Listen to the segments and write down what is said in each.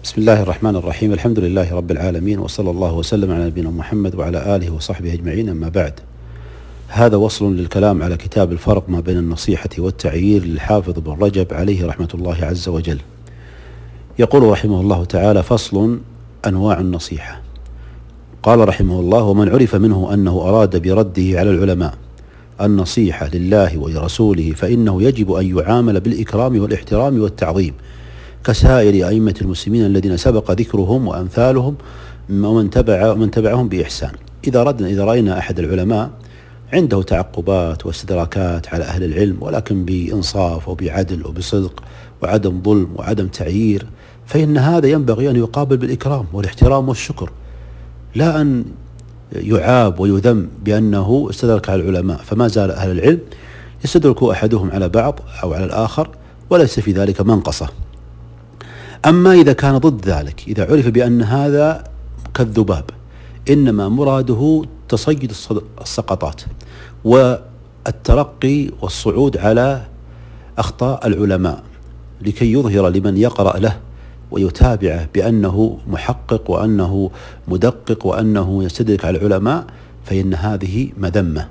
بسم الله الرحمن الرحيم. الحمد لله رب العالمين، وصلى الله وسلم على نبينا محمد وعلى آله وصحبه أجمعين. أما بعد، هذا وصل للكلام على كتاب الفرق ما بين النصيحة والتعيير للحافظ ابن رجب عليه رحمة الله عز وجل. يقول رحمه الله تعالى: فصل: أنواع النصيحة. قال رحمه الله: ومن عرف منه أنه أراد برده على العلماء النصيحة لله ولرسوله فإنه يجب أن يعامل بالإكرام والاحترام والتعظيم كسائر أئمة المسلمين الذين سبق ذكرهم وأمثالهم ومن تبعهم بإحسان. إذا رأينا أحد العلماء عنده تعقبات واستدراكات على أهل العلم، ولكن بإنصاف وبعدل وبصدق وعدم ظلم وعدم تعيير، فإن هذا ينبغي أن يقابل بالإكرام والاحترام والشكر، لا أن يعاب ويذم بأنه استدرك على العلماء. فما زال أهل العلم يستدرك أحدهم على بعض أو على الآخر، وليس في ذلك منقصة. أما إذا كان ضد ذلك، إذا عرف بأن هذا كالذباب إنما مراده تصيد السقطات والترقي والصعود على أخطاء العلماء لكي يظهر لمن يقرأ له ويتابعه بأنه محقق وأنه مدقق وأنه يستدرك على العلماء، فإن هذه مذمة.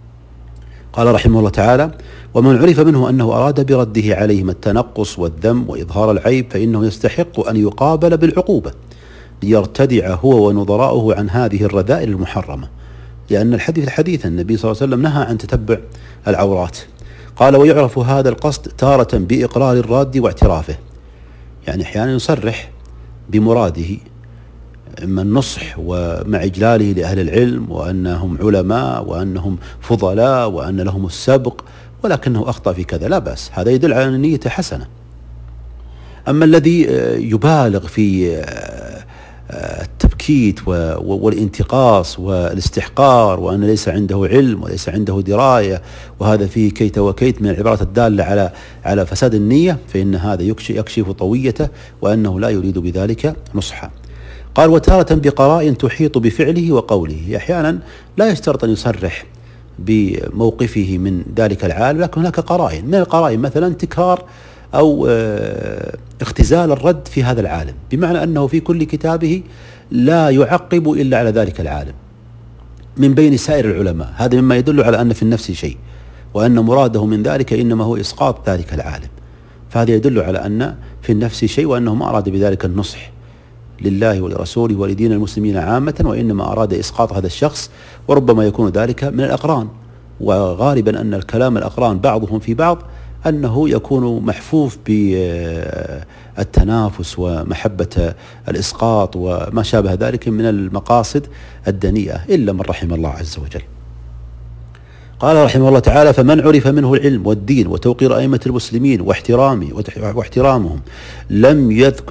قال رحمه الله تعالى: ومن عرف منه أنه أراد برده عليهم التنقص والذم وإظهار العيب فإنه يستحق أن يقابل بالعقوبة ليرتدع هو ونظراؤه عن هذه الرذائل المحرمة، لأن الحديث النبي صلى الله عليه وسلم نهى عن تتبع العورات. قال: ويعرف هذا القصد تارة بإقرار الراد واعترافه، يعني أحيانا يصرح بمراده إما النصح ومع إجلاله لأهل العلم وأنهم علماء وأنهم فضلاء وأن لهم السبق، ولكنه أخطأ في كذا، لا بأس، هذا يدل على أن نيته حسنة. أما الذي يبالغ في التبكيت والانتقاص والاستحقار وأن ليس عنده علم وليس عنده دراية، وهذا فيه كيت وكيت من العبارات الدالة على فساد النية، فإن هذا يكشف طويته وأنه لا يريد بذلك نصحا. قال: وتارة بقرائن تحيط بفعله وقوله، أحيانا لا يشترط أن يصرح بموقفه من ذلك العالم، لكن هناك قرائن، من القرائن مثلا تكرار أو اختزال الرد في هذا العالم، بمعنى أنه في كل كتابه لا يعقب إلا على ذلك العالم من بين سائر العلماء. هذا مما يدل على أن في النفس شيء، وأن مراده من ذلك إنما هو إسقاط ذلك العالم، فهذا يدل على أن في النفس شيء، وأنه ما أراد بذلك النصح لله ولرسوله ولدين المسلمين عامة، وإنما أراد إسقاط هذا الشخص. وربما يكون ذلك من الأقران، وغالبا أن الكلام الأقران بعضهم في بعض أنه يكون محفوف بالتنافس ومحبة الإسقاط وما شابه ذلك من المقاصد الدنيئة، إلا من رحم الله عز وجل. قال رحمه الله تعالى: فمن عرف منه العلم والدين وتوقير أئمة المسلمين واحترامهم لم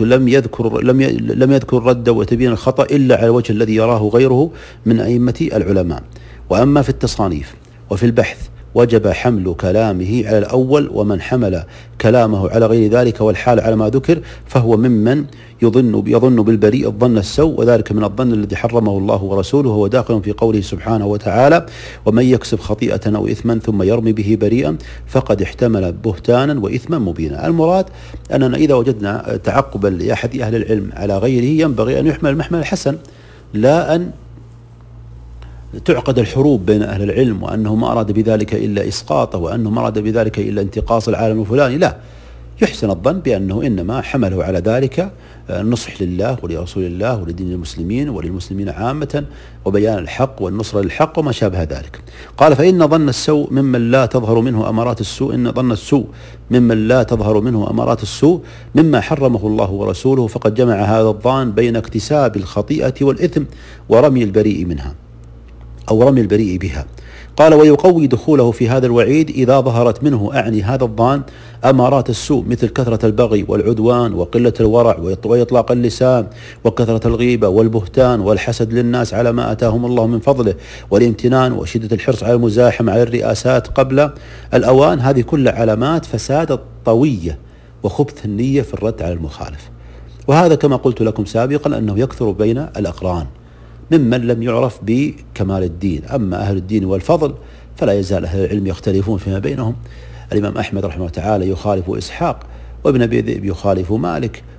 يذكر الرد وتبيين الخطأ إلا على الوجه الذي يراه غيره من أئمة العلماء. وأما في التصانيف وفي البحث وجب حمل كلامه على الأول، ومن حمل كلامه على غير ذلك والحال على ما ذكر فهو ممن يظن بالبريء الظن السوء، وذلك من الظن الذي حرمه الله ورسوله، وهو داخل في قوله سبحانه وتعالى: ومن يكسب خطيئة أو إثما ثم يرمي به بريئا فقد احتمل بهتانا وإثما مبينا. المراد أننا إذا وجدنا تعقبا لأحد أهل العلم على غيره ينبغي أن يحمل المحمل الحسن، لا أن تعقد الحروب بين أهل العلم وأنه ما أراد بذلك إلا إسقاطه وأنه ما أراد بذلك إلا انتقاص العالم الفلاني، لا، يحسن الظن بأنه إنما حمله على ذلك النصح لله ولرسول الله ولدين المسلمين وللمسلمين عامة وبيان الحق والنصر للحق وما شابه ذلك. قال: فإن ظن السوء ممن لا تظهر منه أمارات السوء، إن ظن السوء ممن لا تظهر منه أمارات السوء مما حرمه الله ورسوله، فقد جمع هذا الظان بين اكتساب الخطيئة والإثم ورمي البريء منها أو رمي البريء بها. قال: ويقوي دخوله في هذا الوعيد إذا ظهرت منه، أعني هذا الظان، أمارات السوء مثل كثرة البغي والعدوان وقلة الورع وإطلاق اللسان وكثرة الغيبة والبهتان والحسد للناس على ما أتاهم الله من فضله والامتنان وشدة الحرص على المزاحمة على الرئاسات قبل الأوان. هذه كل علامات فساد طوية وخبث النية في الرد على المخالف، وهذا كما قلت لكم سابقا أنه يكثر بين الأقران ممن لم يعرف بكمال الدين. أما أهل الدين والفضل فلا يزال أهل العلم يختلفون فيما بينهم. الإمام أحمد رحمه الله تعالى يخالف إسحاق، وابن أبي ذئب يخالف مالك،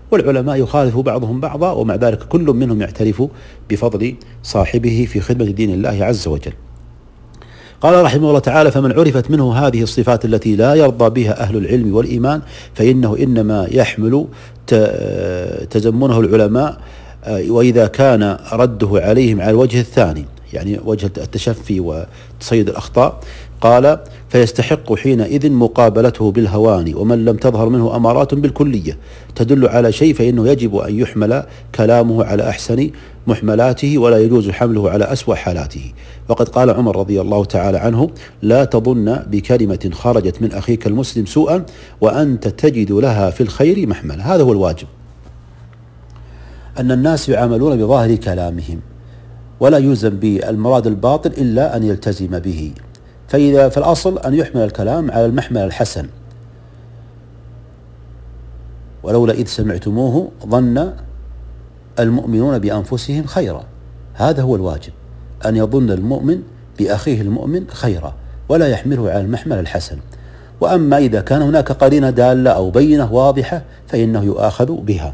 والعلماء يخالف بعضهم بعضا، ومع ذلك كل منهم يعترف بفضل صاحبه في خدمة دين الله عز وجل. قال رحمه الله تعالى: فمن عرفت منه هذه الصفات التي لا يرضى بها أهل العلم والإيمان فإنه إنما يحمل تزمنه العلماء، وإذا كان رده عليهم على الوجه الثاني، يعني وجه التشفي وتصيد الأخطاء، قال: فيستحق حينئذ مقابلته بالهوان، ومن لم تظهر منه أمارات بالكلية تدل على شيء فإنه يجب أن يحمل كلامه على أحسن محملاته، ولا يجوز حمله على أسوأ حالاته. وقد قال عمر رضي الله تعالى عنه: لا تظن بكلمة خرجت من أخيك المسلم سوءا وأنت تجد لها في الخير محملا. هذا هو الواجب، أن الناس يعاملون بظاهر كلامهم، ولا يلزم بالمراد الباطل إلا أن يلتزم به. فالأصل أن يحمل الكلام على المحمل الحسن. ولولا إذ سمعتموه ظن المؤمنون بأنفسهم خيرا. هذا هو الواجب، أن يظن المؤمن بأخيه المؤمن خيرا ولا يحمله على المحمل الحسن. وأما إذا كان هناك قرينة دالة أو بينة واضحة فإنه يؤاخذ بها.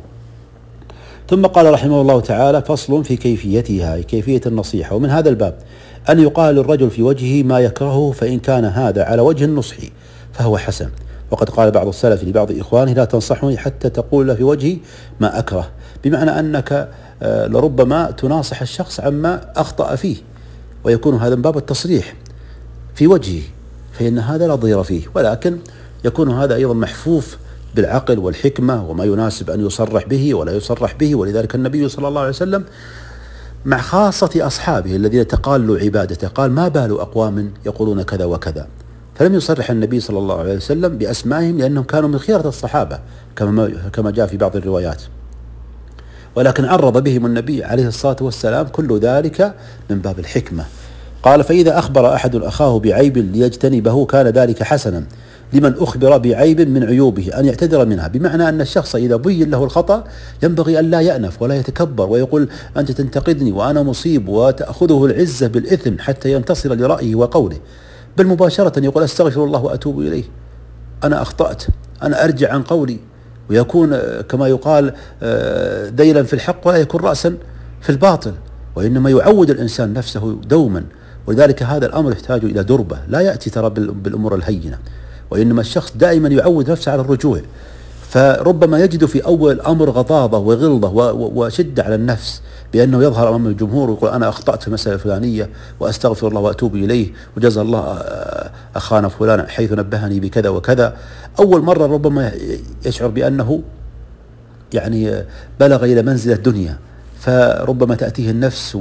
ثم قال رحمه الله تعالى: فصل في كيفيتها، كيفية النصيحة. ومن هذا الباب أن يقال للرجل في وجهه ما يكرهه، فإن كان هذا على وجه النصح فهو حسن. وقد قال بعض السلف لبعض إخوانه: لا تنصحني حتى تقول له في وجهي ما أكره، بمعنى أنك لربما تناصح الشخص عما أخطأ فيه، ويكون هذا من باب التصريح في وجهه، فإن هذا لا ضير فيه، ولكن يكون هذا أيضا محفوف بالعقل والحكمة وما يناسب أن يصرح به ولا يصرح به. ولذلك النبي صلى الله عليه وسلم مع خاصة أصحابه الذين تقالوا عبادته قال: ما بال أقوام يقولون كذا وكذا، فلم يصرح النبي صلى الله عليه وسلم بأسمائهم لأنهم كانوا من خيرة الصحابة كما جاء في بعض الروايات، ولكن عرض بهم النبي عليه الصلاة والسلام، كل ذلك من باب الحكمة. قال: فإذا أخبر أحد أخاه بعيب ليجتنبه كان ذلك حسنا لمن أخبر بعيب من عيوبه أن يعتذر منها، بمعنى أن الشخص إذا بين له الخطأ ينبغي أن لا يأنف ولا يتكبر ويقول: أنت تنتقدني وأنا مصيب، وتأخذه العزة بالإثم حتى ينتصر لرأيه وقوله، بل مباشرة يقول: أستغفر الله وأتوب إليه، أنا أخطأت، أنا أرجع عن قولي، ويكون كما يقال ذيلا في الحق ولا يكون رأسا في الباطل، وإنما يعود الإنسان نفسه دوما. ولذلك هذا الأمر يحتاج إلى دربة، لا يأتي ترى بالأمور الهينة، وإنما الشخص دائما يعود نفسه على الرجوع. فربما يجد في أول الأمر غضاضة وغلظة وشدة على النفس، بأنه يظهر أمام الجمهور ويقول: أنا أخطأت في المسألة الفلانية وأستغفر الله وأتوب إليه، وجزا الله أخانا فلان حيث نبهني بكذا وكذا. أول مرة ربما يشعر بأنه يعني بلغ إلى منزلة الدنيا، فربما تأتيه النفس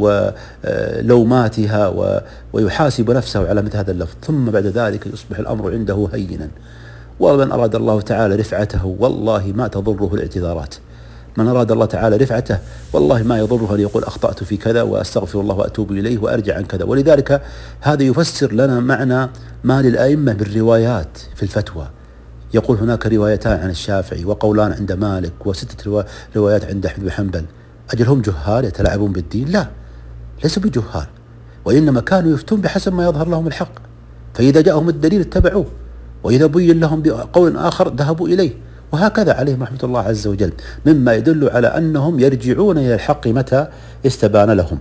ولوماتها ويحاسب نفسه على مثل هذا اللفظ، ثم بعد ذلك يصبح الأمر عنده هينا. ومن أراد الله تعالى رفعته والله ما تضره الاعتذارات. من أراد الله تعالى رفعته والله ما يضره أن يقول: أخطأت في كذا وأستغفر الله وأتوب إليه وأرجع عن كذا. ولذلك هذا يفسر لنا معنى ما للأئمة بالروايات في الفتوى. يقول: هناك روايتان عن الشافعي وقولان عند مالك وستة روايات عند أحمد بن حنبل. أجل هم جهال يتلاعبون بالدين؟ لا، ليسوا بجهال، وإنما كانوا يفتون بحسب ما يظهر لهم الحق، فإذا جاءهم الدليل اتبعوه، وإذا بين لهم بقول آخر ذهبوا إليه، وهكذا عليهم رحمة الله عز وجل، مما يدل على أنهم يرجعون إلى الحق متى استبان لهم.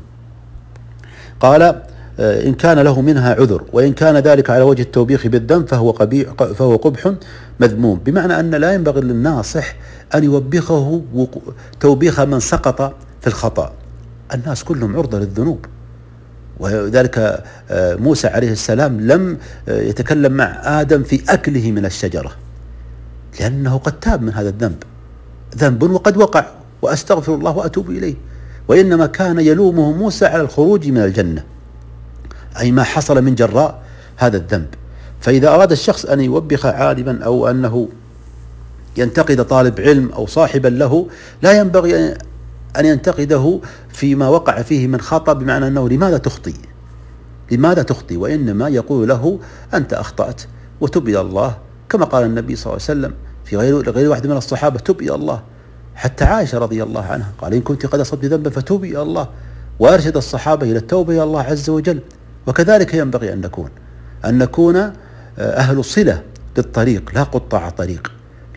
قال: إن كان له منها عذر، وإن كان ذلك على وجه التوبيخ بالذنب فهو قبح مذموم، بمعنى أن لا ينبغي للناصح أن يوبخه توبيخ من سقط في الخطأ. الناس كلهم عرضة للذنوب، وذلك موسى عليه السلام لم يتكلم مع آدم في أكله من الشجرة، لأنه قد تاب من هذا الذنب، ذنب وقد وقع، وأستغفر الله وأتوب إليه، وإنما كان يلومه موسى على الخروج من الجنة، أي ما حصل من جراء هذا الذنب. فإذا أراد الشخص أن يوبخ عالما أو أنه ينتقد طالب علم أو صاحبا له، لا ينبغي أن ينتقده فيما وقع فيه من خطأ، بمعنى أنه لماذا تخطي، وإنما يقول له: أنت أخطأت وتب إلى الله، كما قال النبي صلى الله عليه وسلم في غير واحد من الصحابة: تب إلى الله. حتى عائشة رضي الله عنها قال: إن كنت قد أصبت ذنبا فتوبي إلى الله، وأرشد الصحابة إلى التوبة إلى الله عز وجل. وكذلك ينبغي أن نكون أهل صلة للطريق، لا قطاع طريق،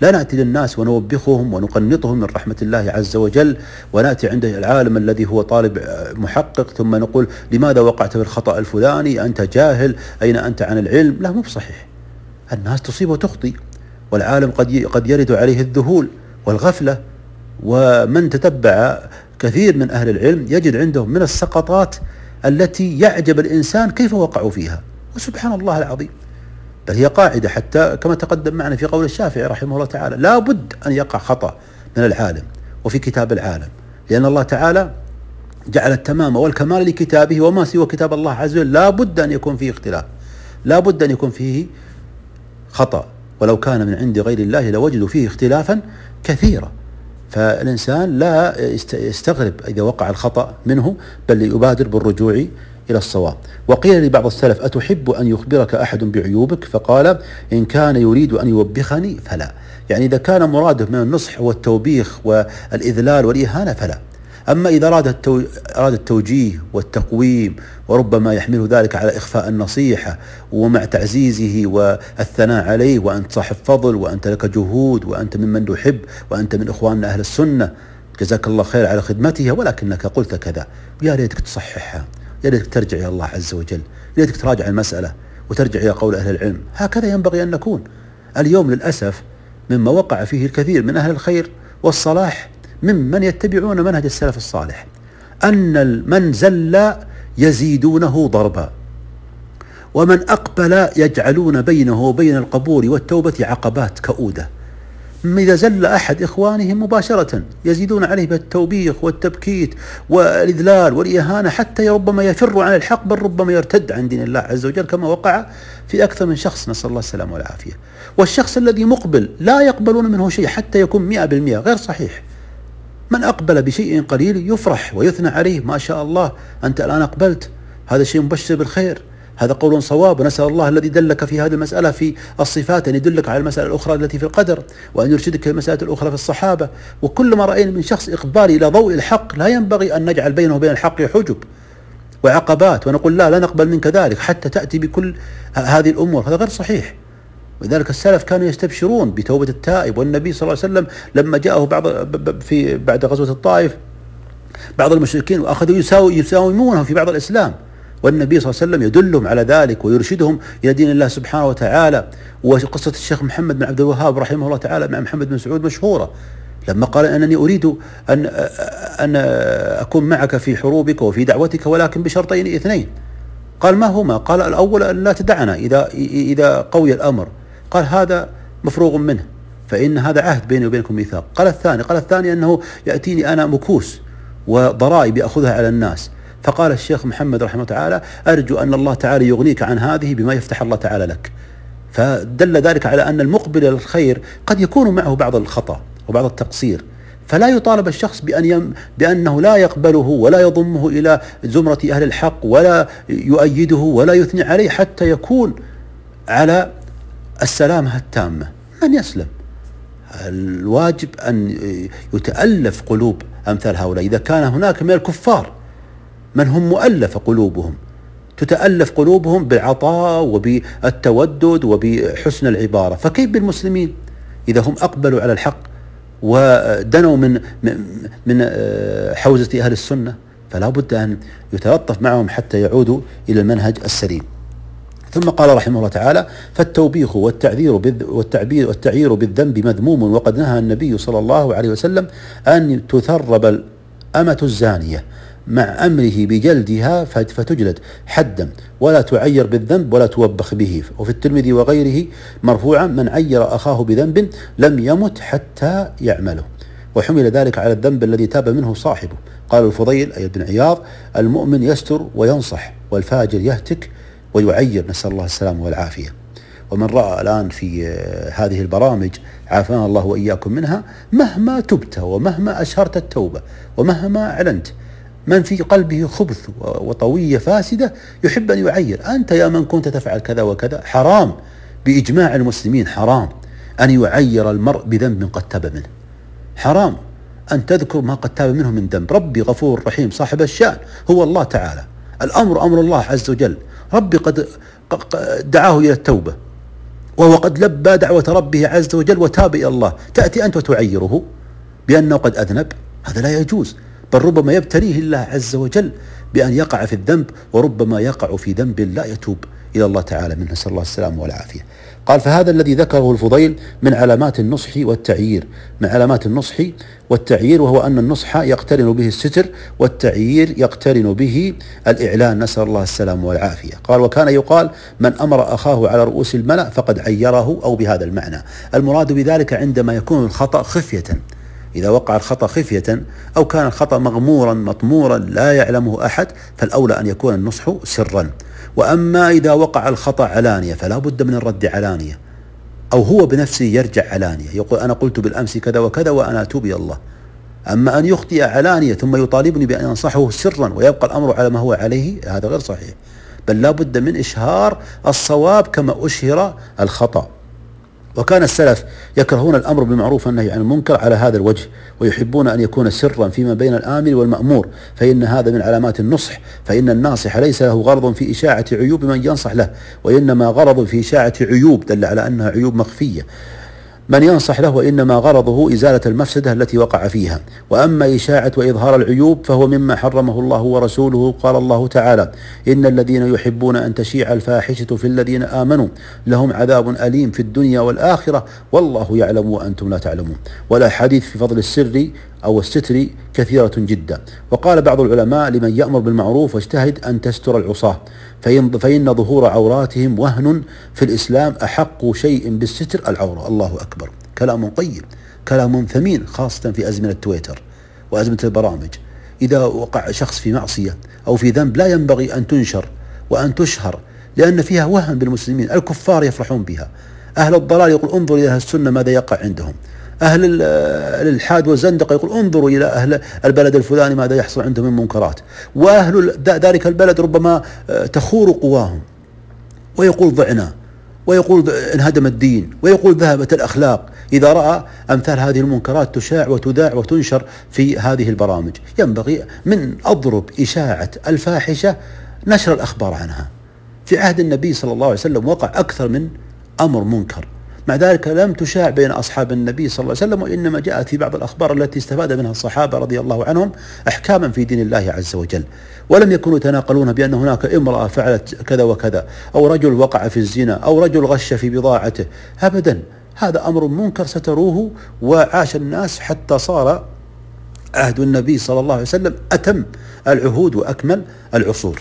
لا نأتي للناس ونوبخهم ونقنطهم من رحمة الله عز وجل، ونأتي عند العالم الذي هو طالب محقق ثم نقول لماذا وقعت في الخطأ الفلاني، أنت جاهل، أين أنت عن العلم؟ لا، مو بصحيح. الناس تصيب وتخطي، والعالم قد يرد عليه الذهول والغفلة. ومن تتبع كثير من أهل العلم يجد عندهم من السقطات التي يعجب الإنسان كيف وقعوا فيها، وسبحان الله العظيم. بل هي قاعدة حتى كما تقدم معنا في قول الشافعي رحمه الله تعالى: لا بد أن يقع خطأ من العالم وفي كتاب العالم، لأن الله تعالى جعل التمام والكمال لكتابه، وما سوى كتاب الله عز وجل لا بد أن يكون فيه اختلاف، لا بد أن يكون فيه خطأ، ولو كان من عند غير الله لوجدوا فيه اختلافا كثيرا. فالإنسان لا يستغرب إذا وقع الخطأ منه، بل يبادر بالرجوع إلى الصواب. وقيل لبعض السلف: أتحب أن يخبرك أحد بعيوبك؟ فقال: إن كان يريد أن يوبخني فلا. يعني إذا كان مراده من النصح والتوبيخ والإذلال والإهانة فلا. أما إذا أراد التوجيه والتقويم، وربما يحمله ذلك على إخفاء النصيحة ومع تعزيزه والثناء عليه، وأنت صاحب فضل، وأنت لك جهود، وأنت ممن نحب، وأنت من إخواننا أهل السنة، جزاك الله خير على خدمتها، ولكنك قلت كذا، يا ريتك تصححها، يا ريتك ترجع إلى الله عز وجل، يا ريتك تراجع المسألة وترجع إلى قول أهل العلم. هكذا ينبغي أن نكون. اليوم للأسف مما وقع فيه الكثير من أهل الخير والصلاح ممن يتبعون منهج السلف الصالح، أن من زل يزيدونه ضربا، ومن أقبل يجعلون بينه وبين القبول والتوبة عقبات كؤودة. إذا زل أحد إخوانهم مباشرة يزيدون عليه بالتوبيخ والتبكيت والإذلال والإهانة، حتى ربما يفر عن الحق، بل ربما يرتد عن دين الله عز وجل، كما وقع في أكثر من شخص، نسأل الله السلامة والعافية. والشخص الذي مقبل لا يقبلون منه شيء حتى يكون 100%، غير صحيح. من أقبل بشيء قليل يفرح ويثنى عليه: ما شاء الله أنت الآن أقبلت، هذا شيء مبشر بالخير، هذا قول صواب، ونسأل الله الذي دلك في هذه المسألة في الصفات أن يدلك على المسألة الأخرى التي في القدر، وأن يرشدك المسألة الأخرى في الصحابة. وكل ما رأينا من شخص إقبال إلى ضوء الحق لا ينبغي أن نجعل بينه وبين الحق حجب وعقبات ونقول لا نقبل منك ذلك حتى تأتي بكل هذه الأمور، هذا غير صحيح. ولذلك السلف كانوا يستبشرون بتوبة التائب. والنبي صلى الله عليه وسلم لما جاءه بعد غزوة الطائف بعض المشركين وأخذوا يساومونه في بعض الإسلام، والنبي صلى الله عليه وسلم يدلهم على ذلك ويرشدهم إلى دين الله سبحانه وتعالى. وقصة الشيخ محمد بن عبد الوهاب رحمه الله تعالى مع محمد بن سعود مشهورة، لما قال: أنني أريد أن أكون معك في حروبك وفي دعوتك، ولكن بشرطين اثنين. قال: ما هما؟ قال: الأول أن لا تدعنا إذا قوي الأمر. قال: هذا مفروغ منه، فإن هذا عهد بيني وبينكم ميثاق. قال الثاني أنه يأتيني أنا مكوس وضرائب يأخذها على الناس. فقال الشيخ محمد رحمه الله تعالى: أرجو أن الله تعالى يغنيك عن هذه بما يفتح الله تعالى لك. فدل ذلك على أن المقبل للخير قد يكون معه بعض الخطأ وبعض التقصير، فلا يطالب الشخص بأنه لا يقبله ولا يضمه إلى زمرة أهل الحق ولا يؤيده ولا يثني عليه حتى يكون على السلامة التامة. من يسلم؟ الواجب أن يتألف قلوب أمثال هؤلاء. إذا كان هناك من الكفار من هم مؤلف قلوبهم، تتألف قلوبهم بالعطاء وبالتودد وبحسن العبارة، فكيف بالمسلمين إذا هم أقبلوا على الحق ودنوا من حوزة أهل السنة؟ فلا بد أن يتلطف معهم حتى يعودوا إلى المنهج السليم. ثم قال رحمه الله تعالى: فالتوبيخ والتعيير بالذنب مذموم، وقد نهى النبي صلى الله عليه وسلم أن تثرب الأمة الزانية مع أمره بجلدها فتجلد حدا، ولا تعير بالذنب ولا توبخ به. وفي الترمذي وغيره مرفوعا: من عير أخاه بذنب لم يمت حتى يعمله. وحمل ذلك على الذنب الذي تاب منه صاحبه. قال الفضيل أي بن عياض: المؤمن يستر وينصح، والفاجر يهتك ويعير، نسأل الله السلامة والعافية. ومن رأى الآن في هذه البرامج عافانا الله وإياكم منها، مهما تبت ومهما أشهرت التوبة ومهما أعلنت، من في قلبه خبث وطوية فاسدة يحب أن يعير. أنت يا من كنت تفعل كذا وكذا، حرام بإجماع المسلمين، حرام أن يعير المرء بذنب قد تاب منه، حرام أن تذكر ما قد تاب منه من ذنب. ربي غفور رحيم صاحب الشأن هو الله تعالى، الأمر أمر الله عز وجل. ربي قد دعاه إلى التوبة، وهو قد لبى دعوة ربه عز وجل وتاب إلى الله، تأتي أنت وتعيره بأنه قد أذنب؟ هذا لا يجوز، بل ربما يبتليه الله عز وجل بأن يقع في الذنب، وربما يقع في ذنب لا يتوب إلى الله تعالى منه، نسأل الله السلامة والعافية. قال: فهذا الذي ذكره الفضيل من علامات النصح والتعيير، من علامات النصح والتعيير، وهو أن النصح يقترن به الستر، والتعيير يقترن به الإعلان، نسأل الله السلامة والعافية. قال: وكان يقال: من أمر أخاه على رؤوس الملأ فقد عيره، أو بهذا المعنى. المراد بذلك عندما يكون الخطأ خفية، إذا وقع الخطأ خفية أو كان الخطأ مغمورا مطمورا لا يعلمه أحد، فالأولى أن يكون النصح سرا. وأما إذا وقع الخطأ علانية فلا بد من الرد علانية، أو هو بنفسه يرجع علانية يقول: أنا قلت بالأمس كذا وكذا وأنا أتوب إلى الله. أما أن يخطئ علانية ثم يطالبني بأن أنصحه سرا ويبقى الأمر على ما هو عليه، هذا غير صحيح، بل لا بد من إشهار الصواب كما أشهر الخطأ. وكان السلف يكرهون الأمر بالمعروف والنهي عن المنكر على هذا الوجه، ويحبون أن يكون سرا فيما بين الآمر والمأمور، فإن هذا من علامات النصح. فإن الناصح ليس له غرض في إشاعة عيوب من ينصح له، وإنما غرض في إشاعة عيوب دل على أنها عيوب مخفية من ينصح له، وإنما غرضه إزالة المفسدة التي وقع فيها. وأما إشاعة وإظهار العيوب فهو مما حرمه الله ورسوله. قال الله تعالى: إن الذين يحبون أن تشيع الفاحشة في الذين آمنوا لهم عذاب أليم في الدنيا والآخرة والله يعلم وأنتم لا تعلمون. والأحاديث في فضل السر أو الستر كثيرة جدا. وقال بعض العلماء: لمن يأمر بالمعروف واجتهد أن تستر العصاة، فإن ظهور عوراتهم وهن في الإسلام، أحق شيء بالستر العورة. الله أكبر، كلام قيم، كلام ثمين، خاصة في أزمنة تويتر وأزمنة البرامج. إذا وقع شخص في معصية أو في ذنب لا ينبغي أن تنشر وأن تشهر، لأن فيها وهن بالمسلمين. الكفار يفرحون بها، أهل الضلال يقول: انظر إلى أهل السنة ماذا يقع عندهم، أهل الإلحاد والزندقة يقول: انظروا إلى أهل البلد الفلاني ماذا يحصل عندهم من منكرات. وأهل ذلك البلد ربما تخور قواهم، ويقول: ضعنا، ويقول: انهدم الدين، ويقول: ذهبت الأخلاق، إذا رأى أمثال هذه المنكرات تشاع وتذاع وتنشر في هذه البرامج. ينبغي من أضرب إشاعة الفاحشة نشر الأخبار عنها. في عهد النبي صلى الله عليه وسلم وقع أكثر من أمر منكر، مع ذلك لم تشاع بين أصحاب النبي صلى الله عليه وسلم، وإنما جاءت في بعض الأخبار التي استفاد منها الصحابة رضي الله عنهم أحكاما في دين الله عز وجل، ولم يكونوا يتناقلون بأن هناك امرأة فعلت كذا وكذا، أو رجل وقع في الزنا، أو رجل غش في بضاعته، أبدا. هذا أمر منكر ستروه، وعاش الناس حتى صار عهد النبي صلى الله عليه وسلم أتم العهود وأكمل العصور.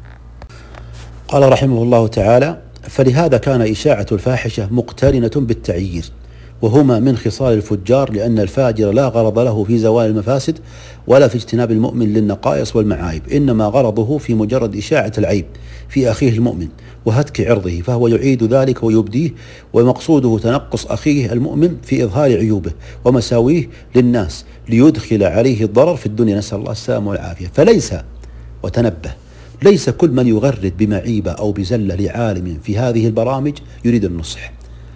قال رحمه الله تعالى: فلهذا كان إشاعة الفاحشة مقترنة بالتعيير، وهما من خصال الفجار، لأن الفاجر لا غرض له في زوال المفاسد ولا في اجتناب المؤمن للنقائص والمعايب، إنما غرضه في مجرد إشاعة العيب في أخيه المؤمن وهتك عرضه، فهو يعيد ذلك ويبديه، ومقصوده تنقص أخيه المؤمن في إظهار عيوبه ومساويه للناس ليدخل عليه الضرر في الدنيا، نسأل الله السلامة والعافية. فليس، وتنبه، ليس كل من يغرد بمعيبة أو بزلة لعالم في هذه البرامج يريد النصح،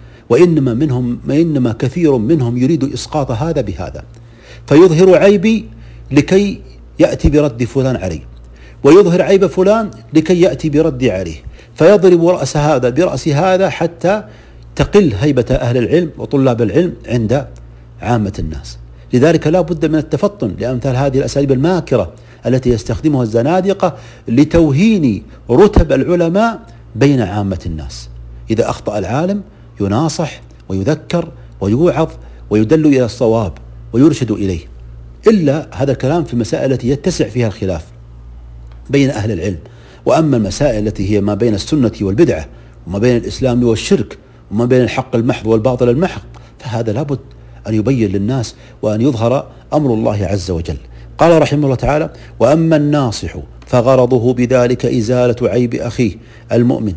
وإنما كثير منهم يريد إسقاط هذا بهذا، فيظهر عيبي لكي يأتي برد فلان عليه، ويظهر عيب فلان لكي يأتي برد عليه، فيضرب رأس هذا برأس هذا حتى تقل هيبة أهل العلم وطلاب العلم عند عامة الناس. لذلك لا بد من التفطن لأمثال هذه الأساليب الماكرة التي يستخدمها الزنادقة لتوهين رتب العلماء بين عامة الناس. إذا أخطأ العالم يناصح ويذكر ويوعظ ويدل إلى الصواب ويرشد إليه، إلا هذا الكلام في المسائل التي يتسع فيها الخلاف بين أهل العلم. وأما المسائل التي هي ما بين السنة والبدعة، وما بين الإسلام والشرك، وما بين الحق المحض والباطل المحض، فهذا لابد أن يبين للناس وأن يظهر أمر الله عز وجل. قال رحمه الله تعالى: وأما الناصح فغرضه بذلك إزالة عيب أخيه المؤمن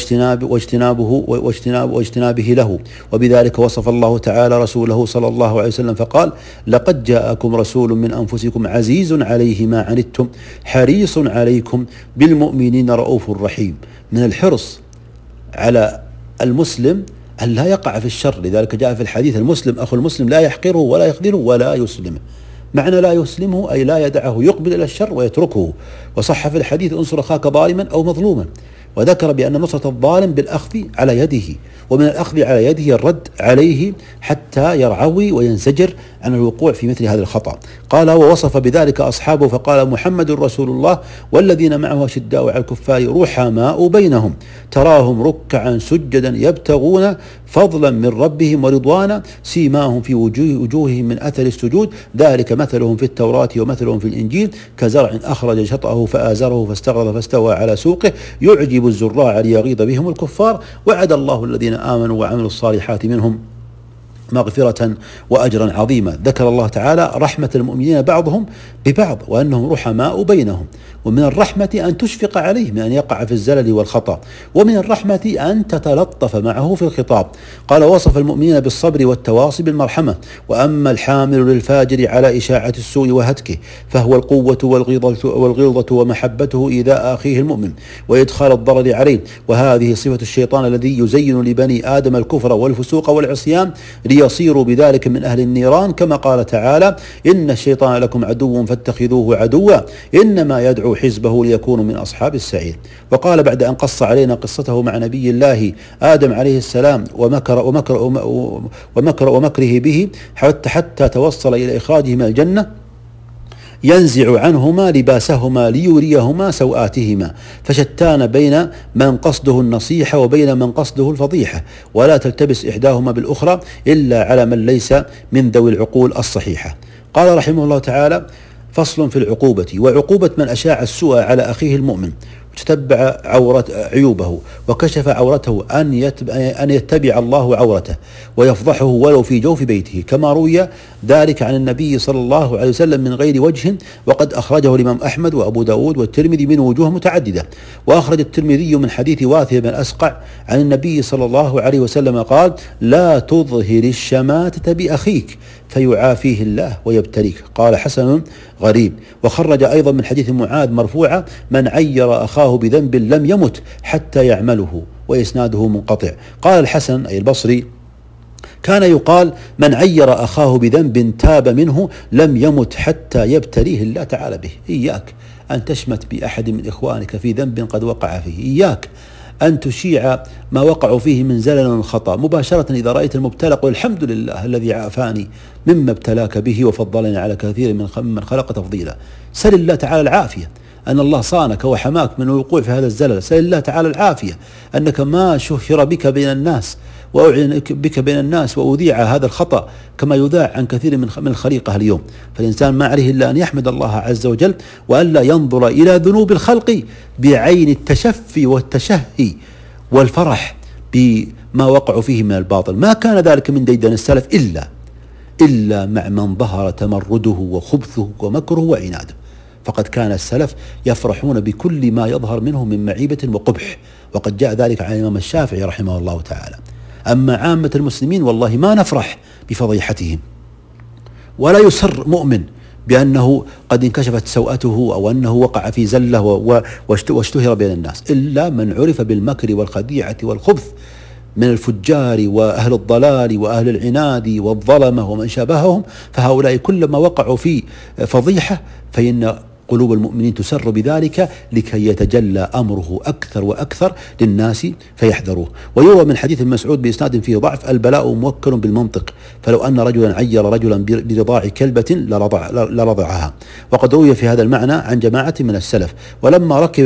واجتنابه له، وبذلك وصف الله تعالى رسوله صلى الله عليه وسلم فقال: لقد جاءكم رسول من أنفسكم عزيز عليه ما عنتم حريص عليكم بالمؤمنين رؤوف رحيم. من الحرص على المسلم أن لا يقع في الشر، لذلك جاء في الحديث: المسلم أخو المسلم لا يحقره ولا يخذله ولا يسلمه. معنى لا يسلمه أي لا يدعه يقبل إلى الشر ويتركه. وصح في الحديث: انصر أخاك ظالما أو مظلوما. وذكر بأن نصرة الظالم بالأخذ على يده، ومن الأخذ على يده الرد عليه حتى يرعوي وينزجر عن الوقوع في مثل هذا الخطأ. قال: ووصف بذلك أصحابه فقال: محمد رسول الله والذين معه أشداء على الكفار رحماء بينهم تراهم ركعا سجدا يبتغون فضلا من ربهم ورضوانا سيماهم في وجوههم من أثر السجود ذلك مثلهم في التوراة ومثلهم في الإنجيل كزرع أخرج شطأه فآزره فاستغلظ فاستوى على سوقه يعجب الزراع ليغيظ بهم الكفار وعد الله الذين آمنوا وعملوا الصالحات منهم مغفرة وأجرا عظيما. ذكر الله تعالى رحمة المؤمنين بعضهم ببعض وأنهم رحماء بينهم، ومن الرحمة أن تشفق عليه من أن يقع في الزلل والخطأ، ومن الرحمة أن تتلطف معه في الخطاب. قال: وصف المؤمنين بالصبر والتواصي بالمرحمة. وأما الحامل للفاجر على إشاعة السوء وهتكه فهو القوة والغلظة ومحبته إيذاء أخيه المؤمن وإدخال الضرر عليه، وهذه صفة الشيطان الذي يزين لبني آدم الكفر والفسوق والعصيان ليصيروا بذلك من أهل النيران، كما قال تعالى: إن الشيطان لكم عدو فاتخذوه عدوا إنما يدعو حزبه ليكونوا من أصحاب السعير. وقال بعد أن قص علينا قصته مع نبي الله آدم عليه السلام ومكره به حتى توصل إلى إخراجه من الجنة: ينزع عنهما لباسهما ليريهما سوآتهما، فشتان بين من قصده النصيحة وبين من قصده الفضيحة، ولا تلتبس إحداهما بالأخرى إلا على من ليس من ذوي العقول الصحيحة. قال رحمه الله تعالى: فصل في العقوبة. وعقوبة من أشاع السوء على أخيه المؤمن وتتبع عيوبه وكشف عورته أن يتبع الله عورته ويفضحه ولو في جوف بيته، كما روي ذلك عن النبي صلى الله عليه وسلم من غير وجه، وقد أخرجه الإمام أحمد وأبو داود والترمذي من وجوه متعددة. وأخرج الترمذي من حديث واثر بن أسقع عن النبي صلى الله عليه وسلم قال: لا تظهر الشماتة بأخيك فيعافيه الله ويبتليك. قال: حسن غريب. وخرج أيضا من حديث معاذ مرفوعة: من عير أخاه بذنب لم يمت حتى يعمله، وإسناده منقطع. قال الحسن أي البصري: كان يقال: من عير أخاه بذنب تاب منه لم يمت حتى يبتليه الله تعالى به. إياك أن تشمت بأحد من إخوانك في ذنب قد وقع فيه، إياك أن تشيع ما وقعوا فيه من زلل وخطأ مباشرة. إذا رأيت المبتلى قل: الحمد لله الذي عافاني مما ابتلاك به وفضلني على كثير من خلق تفضيلا. سل الله تعالى العافية، أن الله صانك وحماك من الوقوع في هذا الزلل. سل الله تعالى العافية أنك ما شهر بك بين الناس وأعلن بك بين الناس وأذيع هذا الخطأ كما يذاع عن كثير من الخليقة اليوم. فالإنسان ما عليه إلا أن يحمد الله عز وجل وألا ينظر إلى ذنوب الخلق بعين التشفي والتشهي والفرح بما وقعوا فيه من الباطل. ما كان ذلك من ديدن السلف إلا مع من ظهر تمرده وخبثه ومكره وعناده، فقد كان السلف يفرحون بكل ما يظهر منهم من معيبة وقبح، وقد جاء ذلك عن الإمام الشافعي رحمه الله تعالى. أما عامة المسلمين والله ما نفرح بفضيحتهم، ولا يسر مؤمن بأنه قد انكشفت سوءته أو أنه وقع في زلة واشتهر بين الناس، إلا من عرف بالمكر والخديعة والخبث من الفجار وأهل الضلال وأهل العناد والظلمة ومن شابههم. فهؤلاء كلما وقعوا في فضيحة فإن قلوب المؤمنين تسر بذلك لكي يتجلى أمره أكثر وأكثر للناس فيحذروه. ويروى من حديث مسعود بإسناد فيه ضعف: البلاء موكل بالمنطق، فلو أن رجلا عير رجلا برضاع كلبة لرضعها. وقد روي في هذا المعنى عن جماعة من السلف. ولما ركب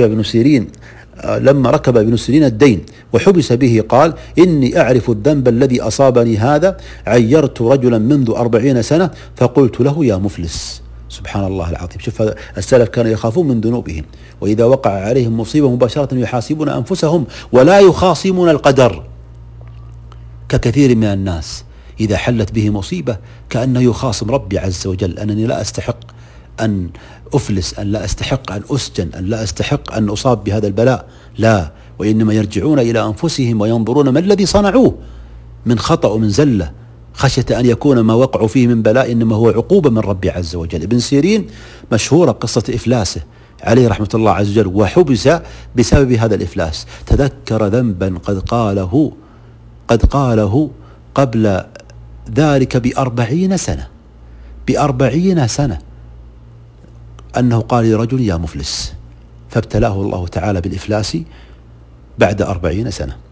ابن سيرين الدين وحبس به قال: إني أعرف الذنب الذي أصابني هذا، عيرت رجلا منذ 40 سنة فقلت له: يا مفلس. سبحان الله العظيم. شوف السلف كانوا يخافون من ذنوبهم، وإذا وقع عليهم مصيبة مباشرة يحاسبون أنفسهم ولا يخاصمون القدر، ككثير من الناس إذا حلت به مصيبة كأنه يخاصم ربي عز وجل: أنني لا أستحق أن أفلس، أن لا أستحق أن أسجن، أن لا أستحق أن أصاب بهذا البلاء. لا، وإنما يرجعون إلى أنفسهم وينظرون ما الذي صنعوه من خطأ ومن زلة، خشية أن يكون ما وقعوا فيه من بلاء إنما هو عقوبة من ربي عز وجل. ابن سيرين مشهورة قصة إفلاسه عليه رحمة الله عز وجل، وحبس بسبب هذا الإفلاس. تذكر ذنبا قد قاله قبل ذلك ب40 سنة أنه قال لرجل: يا مفلس، فابتلاه الله تعالى بالإفلاس بعد 40 سنة.